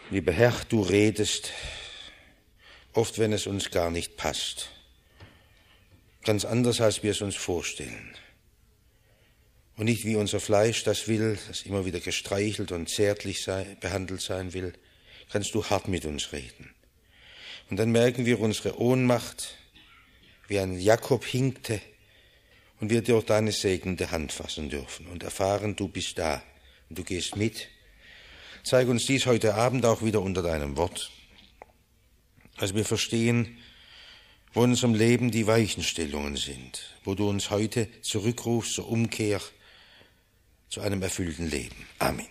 Lieber Herr, du redest, oft wenn es uns gar nicht passt. Ganz anders, als wir es uns vorstellen. Und nicht wie unser Fleisch das will, das immer wieder gestreichelt und zärtlich behandelt sein will, kannst du hart mit uns reden. Und dann merken wir unsere Ohnmacht, wie ein Jakob hinkte, und wir durch deine segnende Hand fassen dürfen und erfahren, du bist da und du gehst mit. Zeig uns dies heute Abend auch wieder unter deinem Wort, dass wir verstehen, wo in unserem Leben die Weichenstellungen sind, wo du uns heute zurückrufst zur Umkehr zu einem erfüllten Leben. Amen.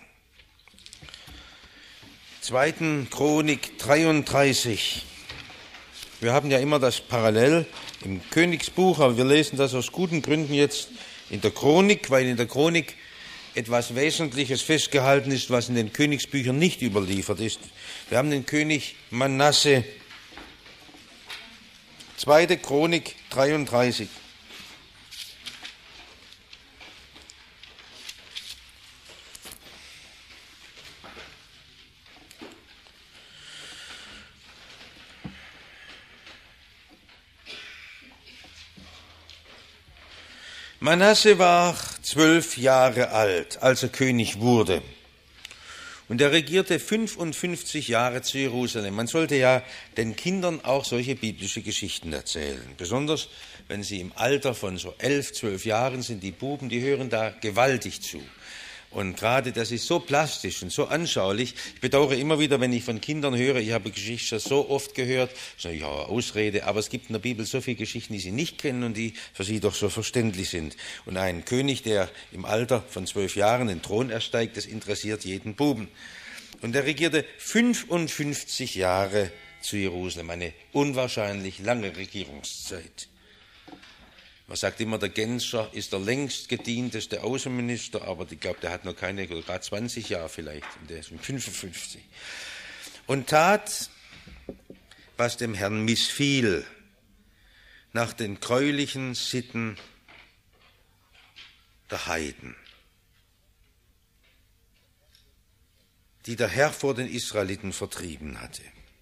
2. Chronik 33. Wir haben ja immer das parallel im Königsbuch, aber wir lesen das aus guten Gründen jetzt in der Chronik, weil in der Chronik etwas Wesentliches festgehalten ist, was in den Königsbüchern nicht überliefert ist. Wir haben den König Manasse. 2. Chronik 33. Manasse war 12 Jahre alt, als er König wurde. Und er regierte 55 Jahre zu Jerusalem. Man sollte ja den Kindern auch solche biblische Geschichten erzählen. Besonders, wenn sie im Alter von so 11, 12 Jahren sind, die Buben, die hören da gewaltig zu. Und gerade das ist so plastisch und so anschaulich. Ich bedauere immer wieder, wenn ich von Kindern höre, ich habe Geschichten so oft gehört, das ist natürlich auch eine Ausrede, aber es gibt in der Bibel so viele Geschichten, die sie nicht kennen und die für sie doch so verständlich sind. Und ein König, der im Alter von 12 Jahren den Thron ersteigt, das interessiert jeden Buben. Und er regierte 55 Jahre zu Jerusalem, eine unwahrscheinlich lange Regierungszeit. Man sagt immer, der Genscher ist der längst gedienteste Außenminister, aber ich glaube, der hat noch keine, gerade 20 Jahre vielleicht, und der ist 55. Und tat, was dem Herrn missfiel, nach den gräulichen Sitten der Heiden, die der Herr vor den Israeliten vertrieben hatte.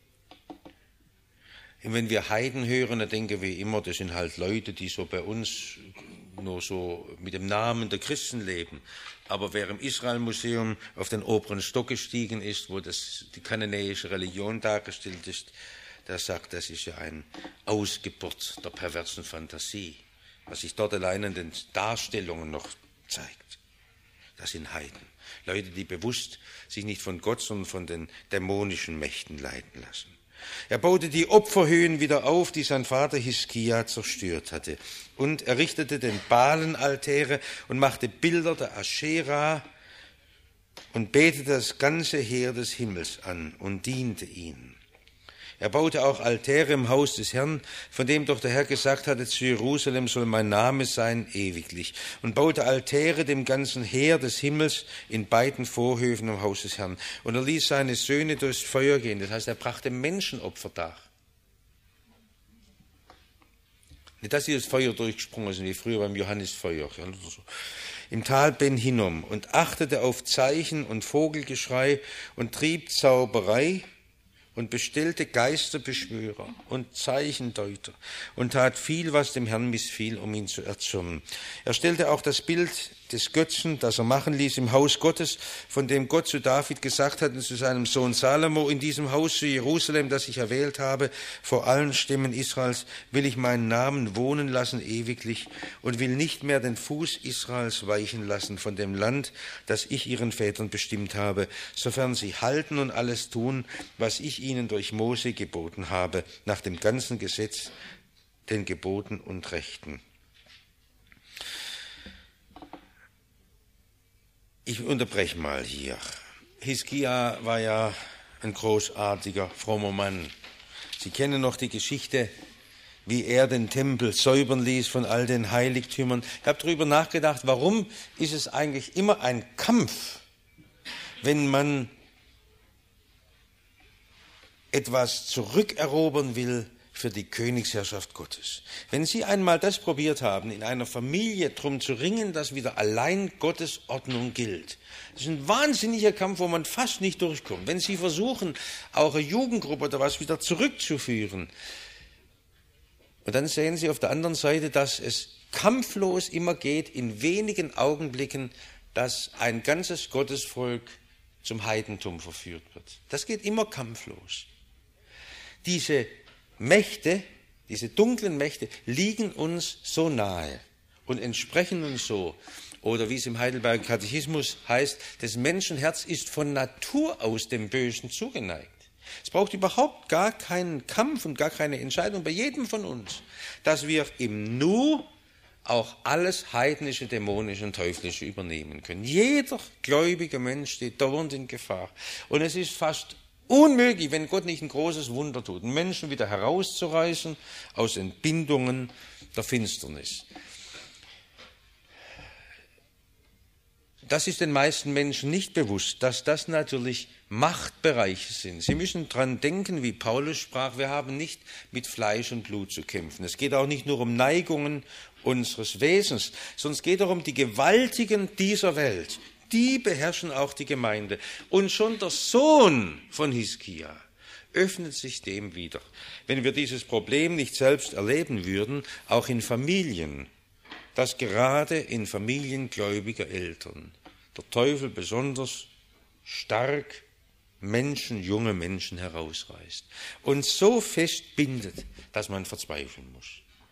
Und wenn wir Heiden hören, dann denken wir immer, das sind halt Leute, die so bei uns nur so mit dem Namen der Christen leben. Aber wer im Israel-Museum auf den oberen Stock gestiegen ist, wo die kananäische Religion dargestellt ist, der sagt, das ist ja ein Ausgeburt der perversen Fantasie, was sich dort allein an den Darstellungen noch zeigt. Das sind Heiden. Leute, die bewusst sich nicht von Gott, sondern von den dämonischen Mächten leiten lassen. Er baute die Opferhöhen wieder auf, die sein Vater Hiskia zerstört hatte. Und er richtete den Baalenaltäre und machte Bilder der Aschera und betete das ganze Heer des Himmels an und diente ihnen. Er baute auch Altäre im Haus des Herrn, von dem doch der Herr gesagt hatte, zu Jerusalem soll mein Name sein ewiglich, und baute Altäre dem ganzen Heer des Himmels in beiden Vorhöfen im Haus des Herrn. Und er ließ seine Söhne durchs Feuer gehen, das heißt, er brachte Menschenopfer dar. Nicht, dass sie das Feuer durchgesprungen sind, wie früher beim Johannisfeuer. Im Tal Ben Hinnom, und achtete auf Zeichen und Vogelgeschrei und trieb Zauberei und bestellte Geisterbeschwörer und Zeichendeuter und tat viel, was dem Herrn missfiel, um ihn zu erzürnen. Er stellte auch das Bild des Götzen, das er machen ließ im Haus Gottes, von dem Gott zu David gesagt hat und zu seinem Sohn Salomo: In diesem Haus zu Jerusalem, das ich erwählt habe, vor allen Stämmen Israels, will ich meinen Namen wohnen lassen ewiglich und will nicht mehr den Fuß Israels weichen lassen von dem Land, das ich ihren Vätern bestimmt habe, sofern sie halten und alles tun, was ich ihnen durch Mose geboten habe, nach dem ganzen Gesetz, den Geboten und Rechten. Ich unterbreche mal hier. Hiskia war ja ein großartiger, frommer Mann. Sie kennen noch die Geschichte, wie er den Tempel säubern ließ von all den Heiligtümern. Ich habe darüber nachgedacht, warum ist es eigentlich immer ein Kampf, wenn man etwas zurückerobern will für die Königsherrschaft Gottes. Wenn Sie einmal das probiert haben, in einer Familie drum zu ringen, dass wieder allein Gottes Ordnung gilt, das ist ein wahnsinniger Kampf, wo man fast nicht durchkommt. Wenn Sie versuchen, auch eine Jugendgruppe oder was wieder zurückzuführen, und dann sehen Sie auf der anderen Seite, dass es kampflos immer geht, in wenigen Augenblicken, dass ein ganzes Gottesvolk zum Heidentum verführt wird. Das geht immer kampflos. Diese Mächte, diese dunklen Mächte liegen uns so nahe und entsprechen uns so. Oder wie es im Heidelberger Katechismus heißt, das Menschenherz ist von Natur aus dem Bösen zugeneigt. Es braucht überhaupt gar keinen Kampf und gar keine Entscheidung bei jedem von uns, dass wir im Nu auch alles heidnische, dämonische und teuflische übernehmen können. Jeder gläubige Mensch steht dauernd in Gefahr. Und es ist fast unmöglich, wenn Gott nicht ein großes Wunder tut, Menschen wieder herauszureißen aus Entbindungen der Finsternis. Das ist den meisten Menschen nicht bewusst, dass das natürlich Machtbereiche sind. Sie müssen daran denken, wie Paulus sprach, wir haben nicht mit Fleisch und Blut zu kämpfen. Es geht auch nicht nur um Neigungen unseres Wesens, sondern es geht auch um die Gewaltigen dieser Welt. Die beherrschen auch die Gemeinde. Und schon der Sohn von Hiskia öffnet sich dem wieder. Wenn wir dieses Problem nicht selbst erleben würden, auch in Familien, dass gerade in Familien gläubiger Eltern der Teufel besonders stark Menschen, junge Menschen herausreißt und so fest bindet, dass man verzweifeln muss.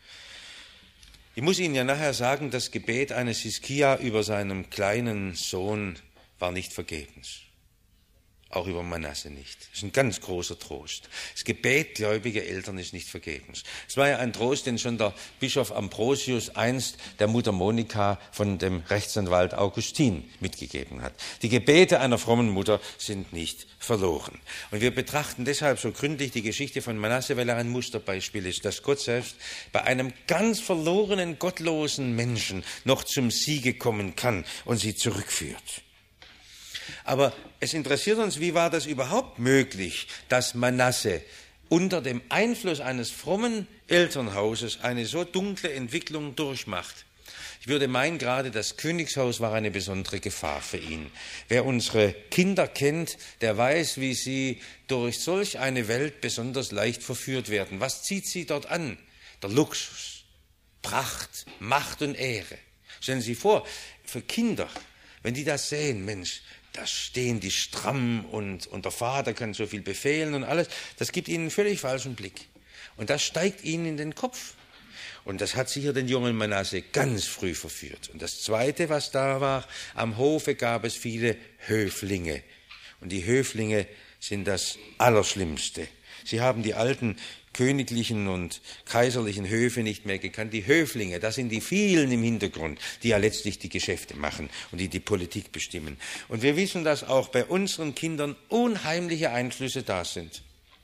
Ich muss Ihnen ja nachher sagen, das Gebet eines Hiskia über seinem kleinen Sohn war nicht vergebens. Auch über Manasse nicht. Das ist ein ganz großer Trost. Das Gebet gläubiger Eltern ist nicht vergebens. Es war ja ein Trost, den schon der Bischof Ambrosius einst der Mutter Monika von dem Rechtsanwalt Augustin mitgegeben hat. Die Gebete einer frommen Mutter sind nicht verloren. Und wir betrachten deshalb so gründlich die Geschichte von Manasse, weil er ein Musterbeispiel ist, dass Gott selbst bei einem ganz verlorenen, gottlosen Menschen noch zum Siege kommen kann und sie zurückführt. Aber es interessiert uns, wie war das überhaupt möglich, dass Manasse unter dem Einfluss eines frommen Elternhauses eine so dunkle Entwicklung durchmacht? Ich würde meinen, gerade das Königshaus war eine besondere Gefahr für ihn. Wer unsere Kinder kennt, der weiß, wie sie durch solch eine Welt besonders leicht verführt werden. Was zieht sie dort an? Der Luxus, Pracht, Macht und Ehre. Stellen Sie sich vor, für Kinder, wenn die das sehen, Mensch, da stehen die stramm und der Vater kann so viel befehlen und alles. Das gibt ihnen einen völlig falschen Blick. Und das steigt ihnen in den Kopf. Und das hat sicher den jungen Manasse ganz früh verführt. Und das Zweite, was da war, am Hofe gab es viele Höflinge. Und die Höflinge sind das Allerschlimmste. Sie haben die alten königlichen und kaiserlichen Höfe nicht mehr gekannt. Die Höflinge, das sind die vielen im Hintergrund, die ja letztlich die Geschäfte machen und die Politik bestimmen. Und wir wissen, dass auch bei unseren Kindern unheimliche Einflüsse da sind.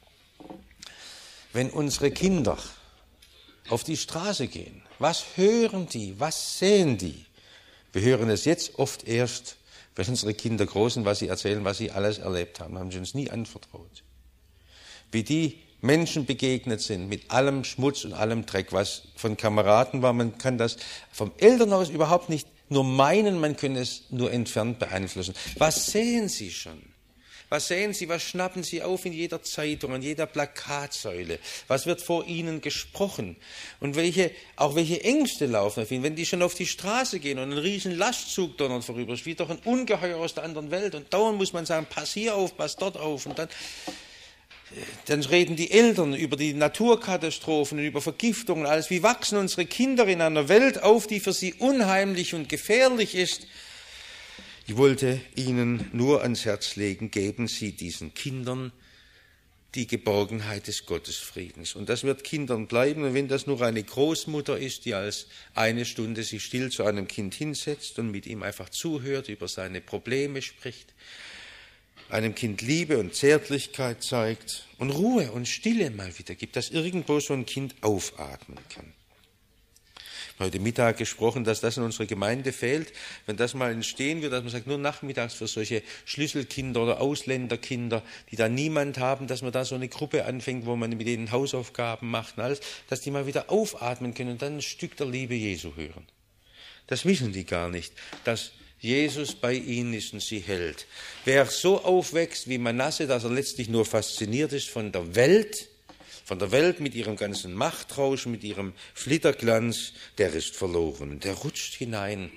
Wenn unsere Kinder auf die Straße gehen, was hören die, was sehen die? Wir hören es jetzt oft erst, wenn unsere Kinder groß sind, was sie erzählen, was sie alles erlebt haben. Haben sie uns nie anvertraut. Wie die Menschen begegnet sind mit allem Schmutz und allem Dreck, was von Kameraden war. Man kann das vom Elternhaus überhaupt nicht nur meinen, man kann es nur entfernt beeinflussen. Was sehen Sie schon? Was sehen Sie, was schnappen Sie auf in jeder Zeitung, an jeder Plakatsäule? Was wird vor Ihnen gesprochen? Und welche Ängste laufen auf Ihnen? Wenn die schon auf die Straße gehen und ein riesen Lastzug donnert vorüber, es ist doch ein Ungeheuer aus der anderen Welt. Und dauernd muss man sagen, pass hier auf, pass dort auf. Und dann reden die Eltern über die Naturkatastrophen und über Vergiftungen und alles. Wie wachsen unsere Kinder in einer Welt auf, die für sie unheimlich und gefährlich ist? Ich wollte Ihnen nur ans Herz legen, geben Sie diesen Kindern die Geborgenheit des Gottesfriedens. Und das wird Kindern bleiben. Und wenn das nur eine Großmutter ist, die als eine Stunde sich still zu einem Kind hinsetzt und mit ihm einfach zuhört, über seine Probleme spricht, einem Kind Liebe und Zärtlichkeit zeigt und Ruhe und Stille mal wieder gibt, dass irgendwo so ein Kind aufatmen kann. heute Mittag gesprochen, dass das in unserer Gemeinde fehlt. Wenn das mal entstehen wird, dass man sagt, nur nachmittags für solche Schlüsselkinder oder Ausländerkinder, die da niemand haben, dass man da so eine Gruppe anfängt, wo man mit denen Hausaufgaben macht und alles, dass die mal wieder aufatmen können und dann ein Stück der Liebe Jesu hören. Das wissen die gar nicht, dass Jesus bei ihnen ist und sie hält. Wer so aufwächst wie Manasse, dass er letztlich nur fasziniert ist von der Welt mit ihrem ganzen Machtrausch, mit ihrem Flitterglanz, der ist verloren. Der rutscht hinein.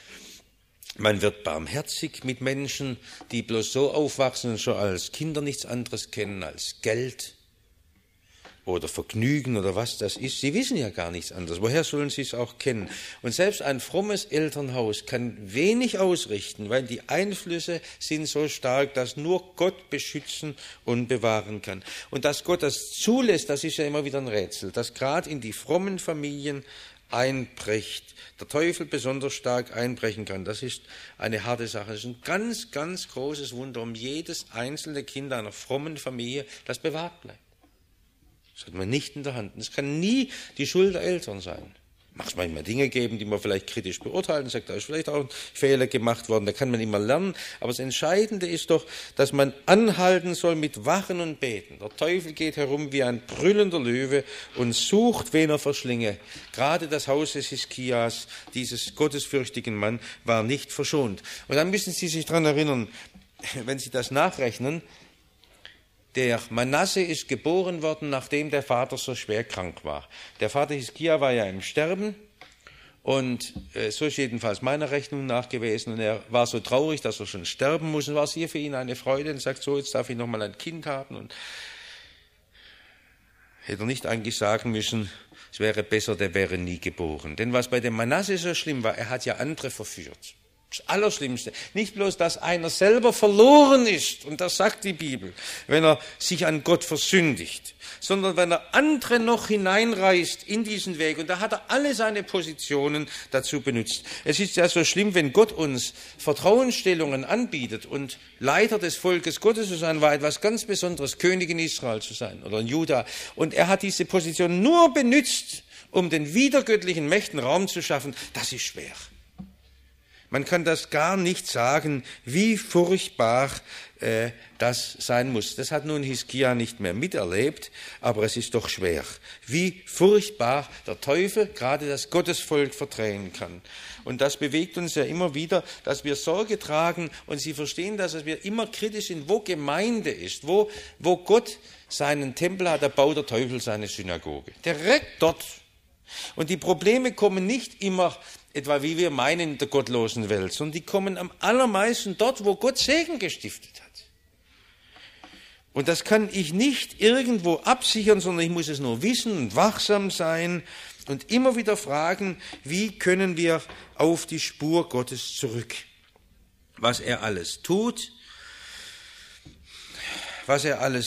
Man wird barmherzig mit Menschen, die bloß so aufwachsen und schon als Kinder nichts anderes kennen als Geld oder Vergnügen oder was das ist. Sie wissen ja gar nichts anderes. Woher sollen sie es auch kennen? Und selbst ein frommes Elternhaus kann wenig ausrichten, weil die Einflüsse sind so stark, dass nur Gott beschützen und bewahren kann. Und dass Gott das zulässt, das ist ja immer wieder ein Rätsel, dass gerade in die frommen Familien einbricht, der Teufel besonders stark einbrechen kann. Das ist eine harte Sache. Das ist ein ganz, ganz großes Wunder um jedes einzelne Kind einer frommen Familie, das bewahrt bleibt. Das hat man nicht in der Hand. Es kann nie die Schuld der Eltern sein. Mag es manchmal Dinge geben, die man vielleicht kritisch beurteilen, sagt, da ist vielleicht auch ein Fehler gemacht worden, da kann man immer lernen. Aber das Entscheidende ist doch, dass man anhalten soll mit Wachen und Beten. Der Teufel geht herum wie ein brüllender Löwe und sucht, wen er verschlinge. Gerade das Haus des Hiskias, dieses gottesfürchtigen Mann, war nicht verschont. Und dann müssen Sie sich daran erinnern, wenn Sie das nachrechnen, der Manasse ist geboren worden, nachdem der Vater so schwer krank war. Der Vater Hiskia war ja im Sterben und so ist jedenfalls meiner Rechnung nach gewesen. Und er war so traurig, dass er schon sterben muss und war es hier für ihn eine Freude und sagt, so, jetzt darf ich nochmal ein Kind haben. Und hätte er nicht eigentlich sagen müssen, es wäre besser, der wäre nie geboren. Denn was bei dem Manasse so schlimm war, er hat ja andere verführt. Das Allerschlimmste. Nicht bloß, dass einer selber verloren ist, und das sagt die Bibel, wenn er sich an Gott versündigt, sondern wenn er andere noch hineinreißt in diesen Weg. Und da hat er alle seine Positionen dazu benutzt. Es ist ja so schlimm, wenn Gott uns Vertrauensstellungen anbietet und Leiter des Volkes Gottes zu sein, war etwas ganz Besonderes, König in Israel zu sein oder in Juda. Und er hat diese Position nur benutzt, um den widergöttlichen Mächten Raum zu schaffen. Das ist schwer. Man kann das gar nicht sagen, wie furchtbar das sein muss. Das hat nun Hiskia nicht mehr miterlebt, aber es ist doch schwer. Wie furchtbar der Teufel gerade das Gottesvolk verdrehen kann. Und das bewegt uns ja immer wieder, dass wir Sorge tragen und Sie verstehen das, dass wir immer kritisch sind, wo Gemeinde ist, wo Gott seinen Tempel hat, da baut der Teufel seine Synagoge. Direkt dort. Und die Probleme kommen nicht immer etwa wie wir meinen in der gottlosen Welt, sondern die kommen am allermeisten dort, wo Gott Segen gestiftet hat. Und das kann ich nicht irgendwo absichern, sondern ich muss es nur wissen und wachsam sein und immer wieder fragen, wie können wir auf die Spur Gottes zurück? Was er alles tut, das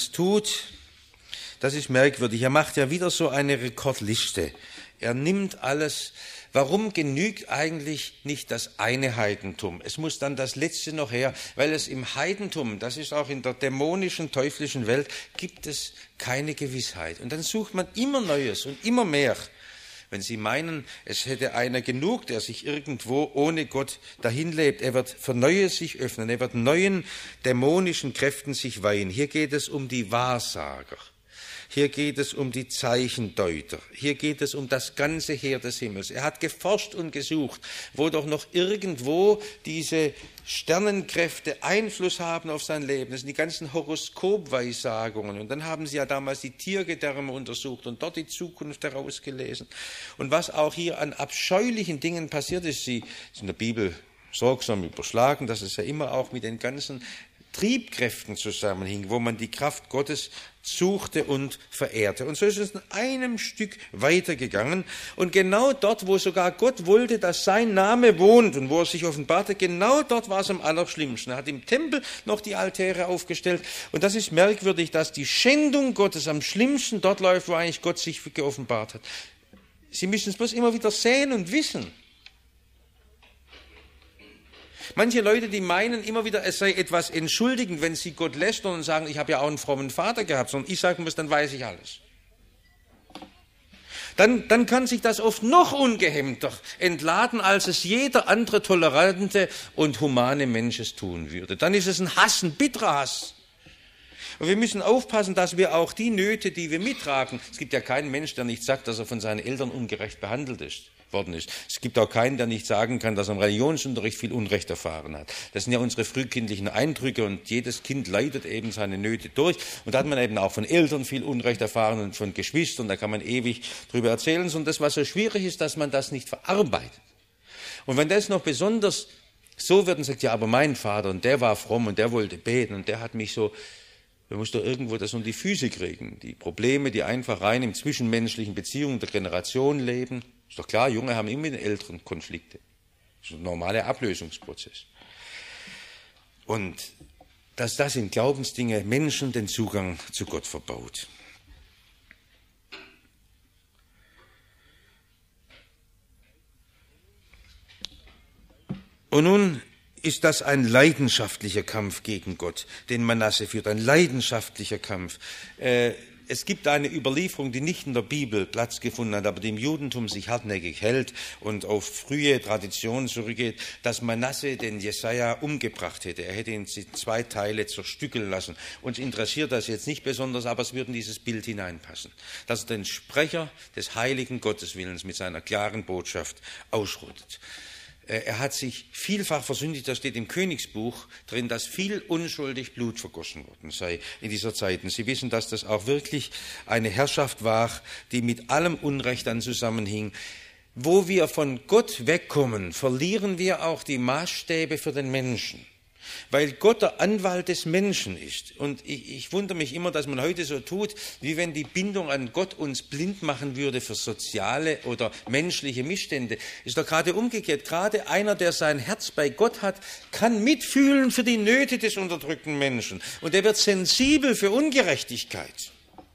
ist merkwürdig. Er macht ja wieder so eine Rekordliste. Er nimmt alles. Warum genügt eigentlich nicht das eine Heidentum? Es muss dann das Letzte noch her, weil es im Heidentum, das ist auch in der dämonischen, teuflischen Welt, gibt es keine Gewissheit. Und dann sucht man immer Neues und immer mehr. Wenn Sie meinen, es hätte einer genug, der sich irgendwo ohne Gott dahin lebt, er wird für Neues sich öffnen, er wird neuen dämonischen Kräften sich weihen. Hier geht es um die Wahrsager. Hier geht es um die Zeichendeuter. Hier geht es um das ganze Heer des Himmels. Er hat geforscht und gesucht, wo doch noch irgendwo diese Sternenkräfte Einfluss haben auf sein Leben. Das sind die ganzen Horoskopweissagungen. Und dann haben sie ja damals die Tiergedärme untersucht und dort die Zukunft herausgelesen. Und was auch hier an abscheulichen Dingen passiert ist, sie ist in der Bibel sorgsam überschlagen, dass es ja immer auch mit den ganzen Triebkräften zusammenhing, wo man die Kraft Gottes suchte und verehrte. Und so ist es in einem Stück weitergegangen. Und genau dort, wo sogar Gott wollte, dass sein Name wohnt und wo er sich offenbarte, genau dort war es am allerschlimmsten. Er hat im Tempel noch die Altäre aufgestellt. Und das ist merkwürdig, dass die Schändung Gottes am schlimmsten dort läuft, wo eigentlich Gott sich geoffenbart hat. Sie müssen es bloß immer wieder sehen und wissen. Manche Leute, die meinen immer wieder, es sei etwas entschuldigend, wenn sie Gott lästern und sagen, ich habe ja auch einen frommen Vater gehabt, sondern ich sagen muss, dann weiß ich alles. dann kann sich das oft noch ungehemmter entladen, als es jeder andere tolerante und humane Mensch es tun würde. Dann ist es ein Hass, ein bitterer Hass. Und wir müssen aufpassen, dass wir auch die Nöte, die wir mittragen, es gibt ja keinen Mensch, der nicht sagt, dass er von seinen Eltern ungerecht behandelt worden ist. Es gibt auch keinen, der nicht sagen kann, dass er im Religionsunterricht viel Unrecht erfahren hat. Das sind ja unsere frühkindlichen Eindrücke und jedes Kind leidet eben seine Nöte durch. Und da hat man eben auch von Eltern viel Unrecht erfahren und von Geschwistern, da kann man ewig drüber erzählen. Und das, was so schwierig ist, dass man das nicht verarbeitet. Und wenn das noch besonders so wird und sagt, ja, aber mein Vater, und der war fromm und der wollte beten und der hat mich so, man muss doch irgendwo das unter die Füße kriegen. Die Probleme, die einfach rein im zwischenmenschlichen Beziehungen der Generation leben. Ist doch klar, Junge haben immer mit den Älteren Konflikte. Das ist ein normaler Ablösungsprozess. Und dass das in Glaubensdinge Menschen den Zugang zu Gott verbaut. Und nun ist das ein leidenschaftlicher Kampf gegen Gott, den Manasse führt, ein leidenschaftlicher Kampf. Es gibt eine Überlieferung, die nicht in der Bibel Platz gefunden hat, aber die im Judentum sich hartnäckig hält und auf frühe Traditionen zurückgeht, dass Manasse den Jesaja umgebracht hätte. Er hätte ihn in 2 Teile zerstückeln lassen. Uns interessiert das jetzt nicht besonders, aber es würde in dieses Bild hineinpassen. Dass er den Sprecher des heiligen Gotteswillens mit seiner klaren Botschaft ausrottet. Er hat sich vielfach versündigt, da steht im Königsbuch drin, dass viel unschuldig Blut vergossen worden sei in dieser Zeit. Und Sie wissen, dass das auch wirklich eine Herrschaft war, die mit allem Unrecht dann zusammenhing. Wo wir von Gott wegkommen, verlieren wir auch die Maßstäbe für den Menschen. Weil Gott der Anwalt des Menschen ist. Und ich wundere mich immer, dass man heute so tut, wie wenn die Bindung an Gott uns blind machen würde für soziale oder menschliche Missstände. Ist doch gerade umgekehrt. Gerade einer, der sein Herz bei Gott hat, kann mitfühlen für die Nöte des unterdrückten Menschen. Und er wird sensibel für Ungerechtigkeit.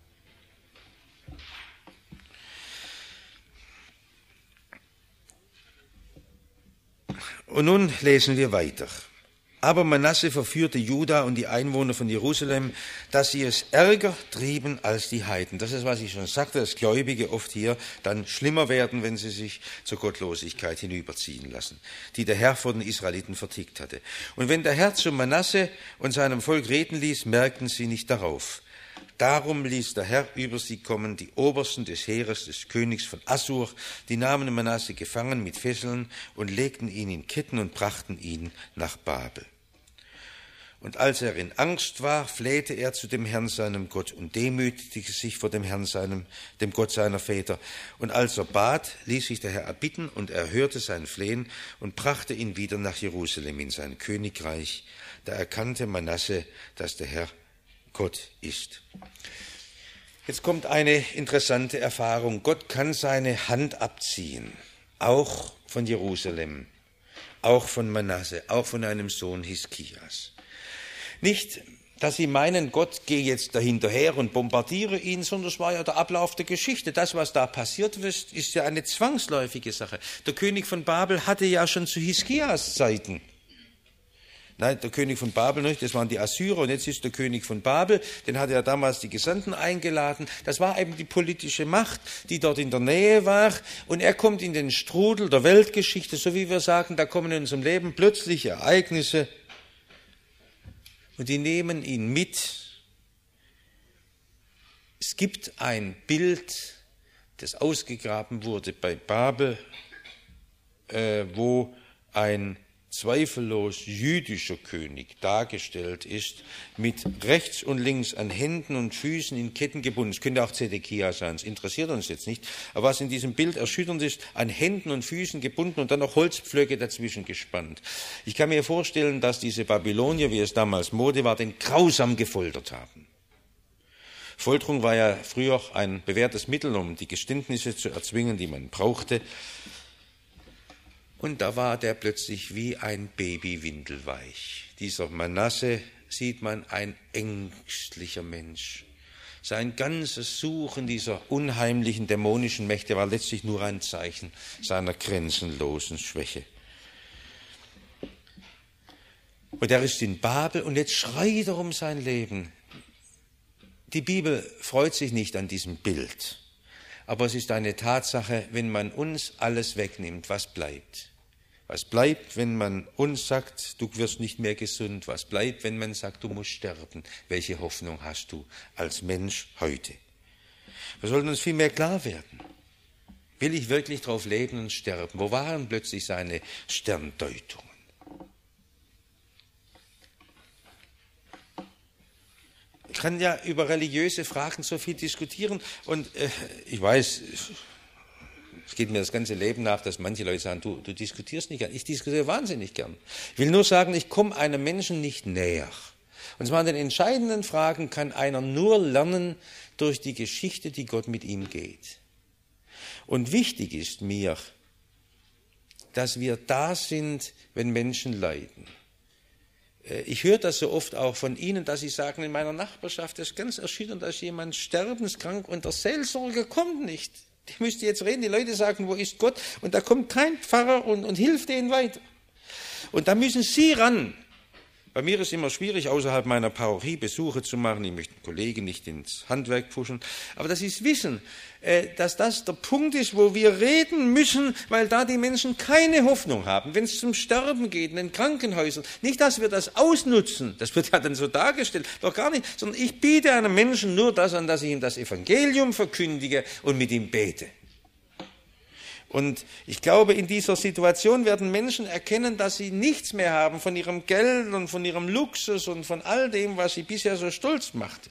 Und nun lesen wir weiter. Aber Manasse verführte Juda und die Einwohner von Jerusalem, dass sie es ärger trieben als die Heiden. Das ist, was ich schon sagte, dass Gläubige oft hier dann schlimmer werden, wenn sie sich zur Gottlosigkeit hinüberziehen lassen, die der Herr vor den Israeliten vertickt hatte. Und wenn der Herr zu Manasse und seinem Volk reden ließ, merkten sie nicht darauf. Darum ließ der Herr über sie kommen, die Obersten des Heeres des Königs von Assur, die nahmen Manasse gefangen mit Fesseln und legten ihn in Ketten und brachten ihn nach Babel. Und als er in Angst war, flehte er zu dem Herrn seinem Gott und demütigte sich vor dem Herrn dem Gott seiner Väter. Und als er bat, ließ sich der Herr erbitten und erhörte sein Flehen und brachte ihn wieder nach Jerusalem in sein Königreich. Da erkannte Manasse, dass der Herr Gott ist. Jetzt kommt eine interessante Erfahrung. Gott kann seine Hand abziehen, auch von Jerusalem, auch von Manasse, auch von einem Sohn Hiskias. Nicht, dass Sie meinen, Gott gehe jetzt dahinterher und bombardiere ihn, sondern es war ja der Ablauf der Geschichte. Das, was da passiert ist, ist ja eine zwangsläufige Sache. Der König von Babel hatte ja schon zu Hiskias Zeiten. Nein, der König von Babel nicht, das waren die Assyrer und jetzt ist der König von Babel, den hatte er damals die Gesandten eingeladen. Das war eben die politische Macht, die dort in der Nähe war und er kommt in den Strudel der Weltgeschichte, so wie wir sagen, da kommen in unserem Leben plötzliche Ereignisse und die nehmen ihn mit. Es gibt ein Bild, das ausgegraben wurde bei Babel, wo ein zweifellos jüdischer König dargestellt ist, mit rechts und links an Händen und Füßen in Ketten gebunden. Es könnte auch Zedekia sein, es interessiert uns jetzt nicht. Aber was in diesem Bild erschütternd ist, an Händen und Füßen gebunden und dann noch Holzpflöcke dazwischen gespannt. Ich kann mir vorstellen, dass diese Babylonier, wie es damals Mode war, den grausam gefoltert haben. Folterung war ja früher ein bewährtes Mittel, um die Geständnisse zu erzwingen, die man brauchte. Und da war der plötzlich wie ein Baby windelweich. Dieser Manasse, sieht man, ein ängstlicher Mensch. Sein ganzes Suchen dieser unheimlichen dämonischen Mächte war letztlich nur ein Zeichen seiner grenzenlosen Schwäche. Und er ist in Babel und jetzt schreit er um sein Leben. Die Bibel freut sich nicht an diesem Bild. Aber es ist eine Tatsache, wenn man uns alles wegnimmt, was bleibt? Was bleibt, wenn man uns sagt, du wirst nicht mehr gesund? Was bleibt, wenn man sagt, du musst sterben? Welche Hoffnung hast du als Mensch heute? Wir sollten uns viel mehr klar werden. Will ich wirklich drauf leben und sterben? Wo waren plötzlich seine Sterndeutungen? Ich kann ja über religiöse Fragen so viel diskutieren und ich weiß, es geht mir das ganze Leben nach, dass manche Leute sagen, du diskutierst nicht gern. Ich diskutiere wahnsinnig gern. Ich will nur sagen, ich komme einem Menschen nicht näher. Und zwar an den entscheidenden Fragen kann einer nur lernen durch die Geschichte, die Gott mit ihm geht. Und wichtig ist mir, dass wir da sind, wenn Menschen leiden. Ich höre das so oft auch von Ihnen, dass Sie sagen, in meiner Nachbarschaft ist ganz erschütternd, dass jemand sterbenskrank und der Seelsorger kommt nicht. Ich müsste jetzt reden, die Leute sagen, wo ist Gott? Und da kommt kein Pfarrer und hilft denen weiter. Und da müssen Sie ran. Bei mir ist es immer schwierig, außerhalb meiner Parochie Besuche zu machen. Ich möchte einen Kollegen nicht ins Handwerk pfuschen. Aber dass Sie es wissen, dass das der Punkt ist, wo wir reden müssen, weil da die Menschen keine Hoffnung haben. Wenn es zum Sterben geht in den Krankenhäusern, nicht, dass wir das ausnutzen, das wird ja dann so dargestellt, doch gar nicht, sondern ich biete einem Menschen nur das an, dass ich ihm das Evangelium verkündige und mit ihm bete. Und ich glaube, in dieser Situation werden Menschen erkennen, dass sie nichts mehr haben von ihrem Geld und von ihrem Luxus und von all dem, was sie bisher so stolz machte.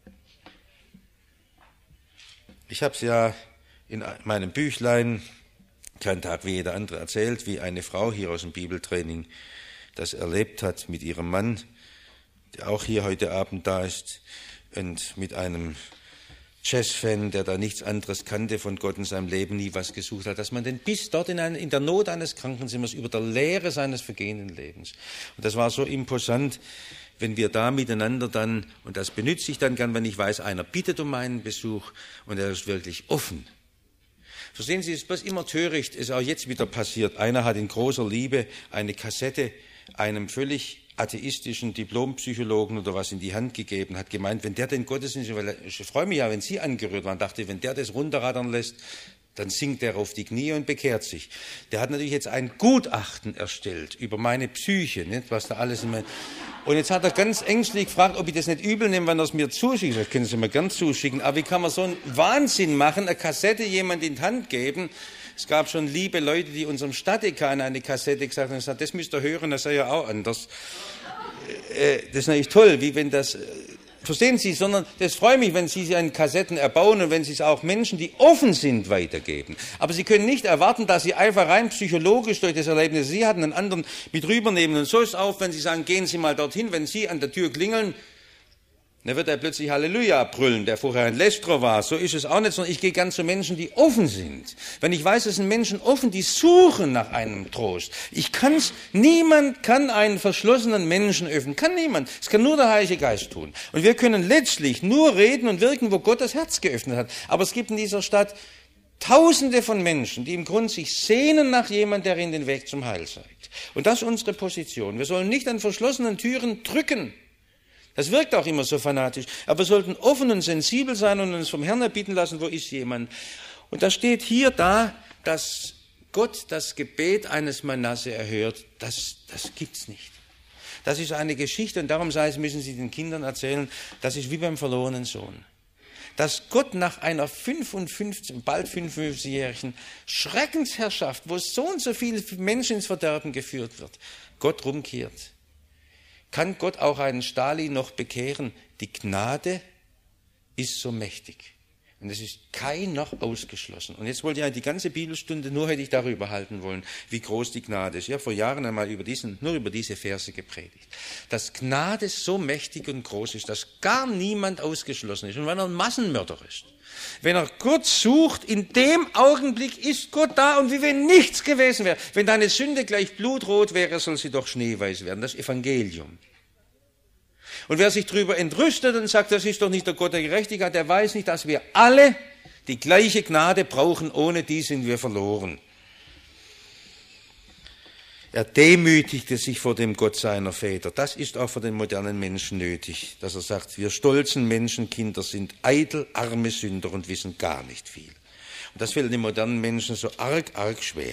Ich habe es ja in meinem Büchlein, kein Tag wie jeder andere, erzählt, wie eine Frau hier aus dem Bibeltraining das erlebt hat mit ihrem Mann, der auch hier heute Abend da ist, und mit einem Jazzfan, der da nichts anderes kannte von Gott in seinem Leben, nie was gesucht hat, dass man den bis dort in der Not eines Krankenzimmers über der Leere seines vergehenden Lebens. Und das war so imposant, wenn wir da miteinander dann, und das benütze ich dann gern, wenn ich weiß, einer bittet um meinen Besuch und er ist wirklich offen. Verstehen Sie, es ist bloß immer töricht, ist auch jetzt wieder passiert. Einer hat in großer Liebe eine Kassette einem völlig atheistischen Diplompsychologen oder was in die Hand gegeben, hat gemeint, wenn der den Gottesdienst, weil ich freue mich ja, wenn Sie angerührt waren, dachte, wenn der das runterrattern lässt, dann sinkt er auf die Knie und bekehrt sich. Der hat natürlich jetzt ein Gutachten erstellt über meine Psyche, nicht, was da alles in mein... Und jetzt hat er ganz ängstlich gefragt, ob ich das nicht übel nehme, wenn er es mir zuschickt. Das können Sie mir gern zuschicken. Aber wie kann man so einen Wahnsinn machen, eine Kassette jemand in die Hand geben? Es gab schon liebe Leute, die unserem Stadtdekan eine Kassette gesagt haben, das müsst ihr hören, das sei ja auch anders. Das ist natürlich toll, wie wenn das... Verstehen Sie, sondern das freut mich, wenn Sie einen Kassetten erbauen und wenn Sie es auch Menschen, die offen sind, weitergeben. Aber Sie können nicht erwarten, dass Sie einfach rein psychologisch durch das Erlebnis, Sie hatten einen anderen mit rübernehmen. Und so ist es auch, wenn Sie sagen, gehen Sie mal dorthin, wenn Sie an der Tür klingeln, dann wird er plötzlich Halleluja brüllen, der vorher ein Lästerer war. So ist es auch nicht, sondern ich gehe gern zu Menschen, die offen sind. Wenn ich weiß, es sind Menschen offen, die suchen nach einem Trost. Niemand kann einen verschlossenen Menschen öffnen. Kann niemand. Es kann nur der Heilige Geist tun. Und wir können letztlich nur reden und wirken, wo Gott das Herz geöffnet hat. Aber es gibt in dieser Stadt Tausende von Menschen, die im Grunde sich sehnen nach jemandem, der ihnen den Weg zum Heil zeigt. Und das ist unsere Position. Wir sollen nicht an verschlossenen Türen drücken. Das wirkt auch immer so fanatisch. Aber wir sollten offen und sensibel sein und uns vom Herrn erbitten lassen, wo ist jemand. Und da steht hier da, dass Gott das Gebet eines Manasse erhört. Das gibt's nicht. Das ist eine Geschichte und darum sei es, müssen Sie den Kindern erzählen, das ist wie beim verlorenen Sohn. Dass Gott nach einer bald 55-jährigen Schreckensherrschaft, wo so und so viele Menschen ins Verderben geführt wird, Gott rumkehrt. Kann Gott auch einen Stalin noch bekehren? Die Gnade ist so mächtig. Und es ist keiner ausgeschlossen. Und jetzt wollte ich ja die ganze Bibelstunde, nur hätte ich darüber halten wollen, wie groß die Gnade ist. Ich habe vor Jahren einmal nur über diese Verse gepredigt. Dass Gnade so mächtig und groß ist, dass gar niemand ausgeschlossen ist. Und wenn er ein Massenmörder ist, wenn er Gott sucht, in dem Augenblick ist Gott da und wie wenn nichts gewesen wäre. Wenn deine Sünde gleich blutrot wäre, soll sie doch schneeweiß werden. Das Evangelium. Und wer sich darüber entrüstet und sagt, das ist doch nicht der Gott der Gerechtigkeit, der weiß nicht, dass wir alle die gleiche Gnade brauchen, ohne die sind wir verloren. Er demütigte sich vor dem Gott seiner Väter. Das ist auch für den modernen Menschen nötig, dass er sagt, wir stolzen Menschenkinder sind eitel, arme Sünder und wissen gar nicht viel. Das fällt den modernen Menschen so arg schwer.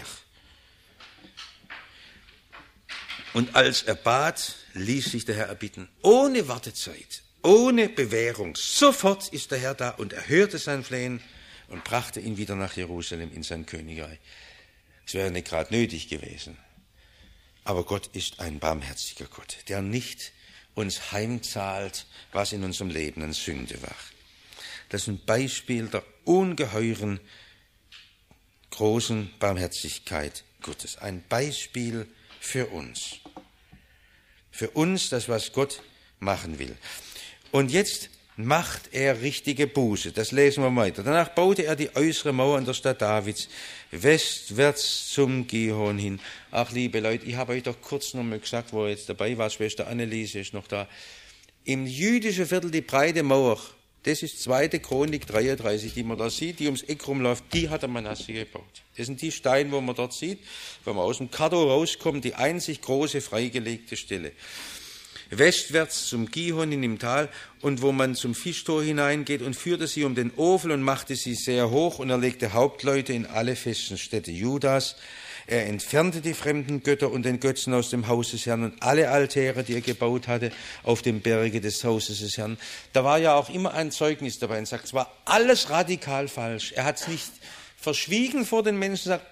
Und als er bat, ließ sich der Herr erbitten, ohne Wartezeit, ohne Bewährung. Sofort ist der Herr da und er hörte sein Flehen und brachte ihn wieder nach Jerusalem in sein Königreich. Es wäre nicht gerade nötig gewesen. Aber Gott ist ein barmherziger Gott, der nicht uns heimzahlt, was in unserem Leben an Sünde war. Das ist ein Beispiel der ungeheuren, großen Barmherzigkeit Gottes. Ein Beispiel für uns. Für uns, das, was Gott machen will. Und jetzt macht er richtige Buße. Das lesen wir weiter. Danach baute er die äußere Mauer an der Stadt Davids, westwärts zum Gihon hin. Ach, liebe Leute, ich habe euch doch kurz noch mal gesagt, wo ihr jetzt dabei war, Schwester Anneliese ist noch da. Im jüdischen Viertel die breite Mauer, das ist 2. Chronik 33, die man da sieht, die ums Eck rumläuft, die hat der Manasse gebaut. Das sind die Steine, wo man dort sieht, wenn man aus dem Kardo rauskommt, die einzig große freigelegte Stelle. Westwärts zum Gihon in dem Tal und wo man zum Fischtor hineingeht und führte sie um den Ofel und machte sie sehr hoch und er legte Hauptleute in alle festen Städte Judas. Er entfernte die fremden Götter und den Götzen aus dem Haus des Herrn und alle Altäre, die er gebaut hatte, auf dem Berge des Hauses des Herrn. Da war ja auch immer ein Zeugnis dabei und sagt, es war alles radikal falsch. Er hat es nicht verschwiegen vor den Menschen, sagt,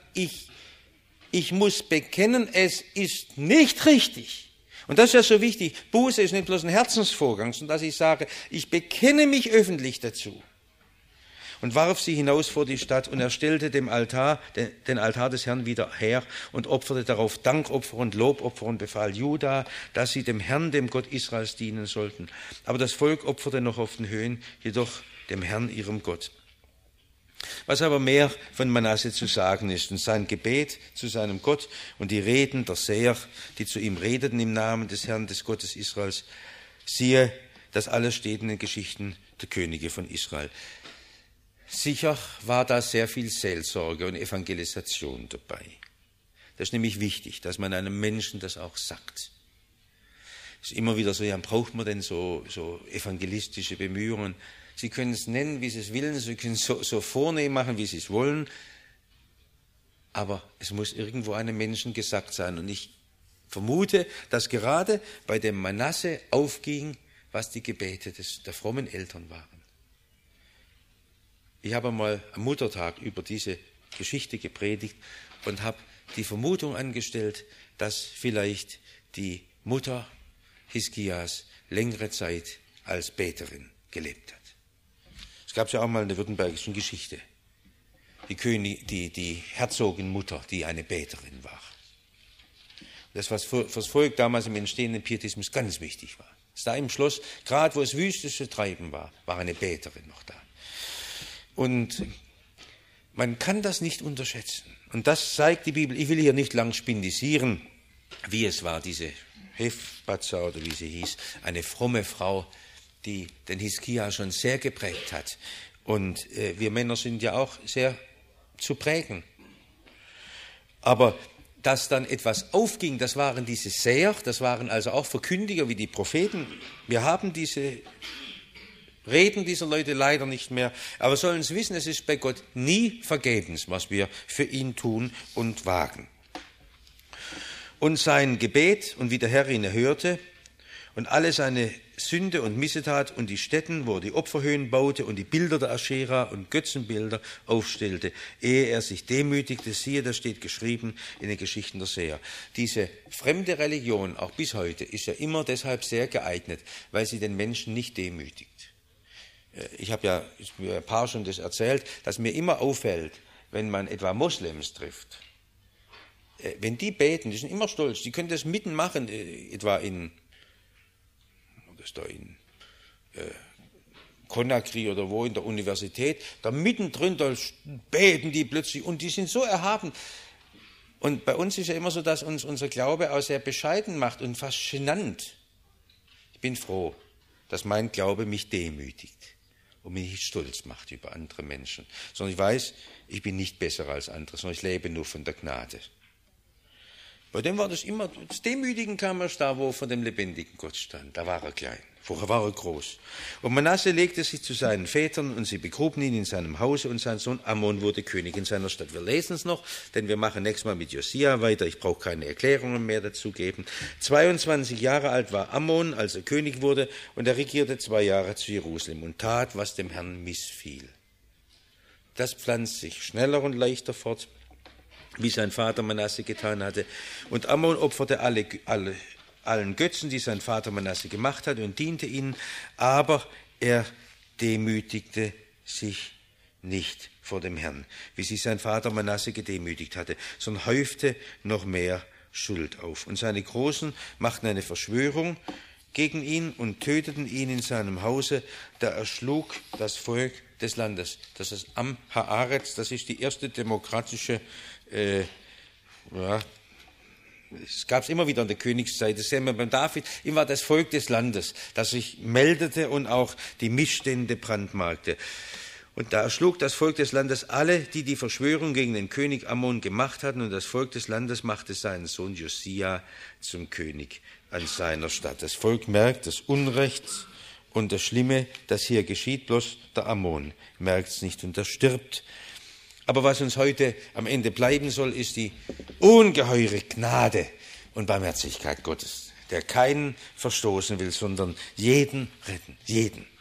ich muss bekennen, es ist nicht richtig. Und das ist ja so wichtig. Buße ist nicht bloß ein Herzensvorgang, sondern dass ich sage, ich bekenne mich öffentlich dazu. Und warf sie hinaus vor die Stadt und er stellte den Altar des Herrn wieder her und opferte darauf Dankopfer und Lobopfer und befahl Juda, dass sie dem Herrn, dem Gott Israels, dienen sollten. Aber das Volk opferte noch auf den Höhen, jedoch dem Herrn, ihrem Gott. Was aber mehr von Manasse zu sagen ist und sein Gebet zu seinem Gott und die Reden der Seher, die zu ihm redeten im Namen des Herrn, des Gottes Israels, siehe, das alles steht in den Geschichten der Könige von Israel. Sicher war da sehr viel Seelsorge und Evangelisation dabei. Das ist nämlich wichtig, dass man einem Menschen das auch sagt. Es ist immer wieder so, ja, braucht man denn so evangelistische Bemühungen? Sie können es nennen, wie Sie es wollen, Sie können es so vornehm machen, wie Sie es wollen, aber es muss irgendwo einem Menschen gesagt sein. Und ich vermute, dass gerade bei dem Manasse aufging, was die Gebete der frommen Eltern waren. Ich habe einmal am Muttertag über diese Geschichte gepredigt und habe die Vermutung angestellt, dass vielleicht die Mutter Hiskias längere Zeit als Beterin gelebt hat. Es gab ja auch mal in der württembergischen Geschichte die Herzogenmutter, die eine Beterin war. Das, was für das Volk damals im entstehenden Pietismus ganz wichtig war. Dass da im Schloss, gerade wo es wüstische Treiben war eine Beterin noch da. Und man kann das nicht unterschätzen. Und das zeigt die Bibel. Ich will hier nicht lang spindisieren, wie es war, diese Hefbatza oder wie sie hieß, eine fromme Frau, die den Hiskia schon sehr geprägt hat. Und wir Männer sind ja auch sehr zu prägen. Aber dass dann etwas aufging, das waren diese Seher, das waren also auch Verkündiger wie die Propheten. Wir haben diese Reden dieser Leute leider nicht mehr. Aber sollen Sie wissen, es ist bei Gott nie vergebens, was wir für ihn tun und wagen. Und sein Gebet und wie der Herr ihn erhörte und alle seine Sünde und Missetat und die Stätten, wo er die Opferhöhen baute und die Bilder der Aschera und Götzenbilder aufstellte, ehe er sich demütigte, siehe, das steht geschrieben in den Geschichten der Seher. Diese fremde Religion, auch bis heute, ist ja immer deshalb sehr geeignet, weil sie den Menschen nicht demütigt. Ich habe ja ein paar schon das erzählt, dass mir immer auffällt, wenn man etwa Moslems trifft, wenn die beten, die sind immer stolz, die können das mitten machen, etwa in Conakry oder wo in der Universität, da mittendrin, da beten die plötzlich und die sind so erhaben. Und bei uns ist ja immer so, dass uns unser Glaube auch sehr bescheiden macht und fast genannt. Ich bin froh, dass mein Glaube mich demütigt und mich nicht stolz macht über andere Menschen, sondern ich weiß, ich bin nicht besser als andere, sondern ich lebe nur von der Gnade. Bei dem war das immer, das Demütigen kam erst da, wo er vor dem lebendigen Gott stand. Da war er klein, vorher war er groß. Und Manasse legte sich zu seinen Vätern und sie begruben ihn in seinem Hause und sein Sohn Ammon wurde König in seiner Stadt. Wir lesen es noch, denn wir machen nächstes Mal mit Josia weiter. Ich brauche keine Erklärungen mehr dazu geben. 22 Jahre alt war Ammon, als er König wurde, und er regierte 2 Jahre zu Jerusalem und tat, was dem Herrn missfiel. Das pflanzt sich schneller und leichter fort, wie sein Vater Manasse getan hatte. Und Ammon opferte allen Götzen, die sein Vater Manasse gemacht hatte, und diente ihnen, aber er demütigte sich nicht vor dem Herrn, wie sich sein Vater Manasse gedemütigt hatte, sondern häufte noch mehr Schuld auf. Und seine Großen machten eine Verschwörung gegen ihn und töteten ihn in seinem Hause. Da erschlug das Volk des Landes. Das ist Am Haaretz, das ist die erste demokratische es gab es immer wieder in der Königszeit, das sehen wir beim David, ihm war das Volk des Landes, das sich meldete und auch die Missstände brandmarkte. Und da erschlug das Volk des Landes alle, die die Verschwörung gegen den König Ammon gemacht hatten, und das Volk des Landes machte seinen Sohn Josia zum König an seiner Stadt. Das Volk merkt das Unrecht und das Schlimme, das hier geschieht, bloß der Ammon merkt es nicht und er stirbt. Aber was uns heute am Ende bleiben soll, ist die ungeheure Gnade und Barmherzigkeit Gottes, der keinen verstoßen will, sondern jeden retten, jeden.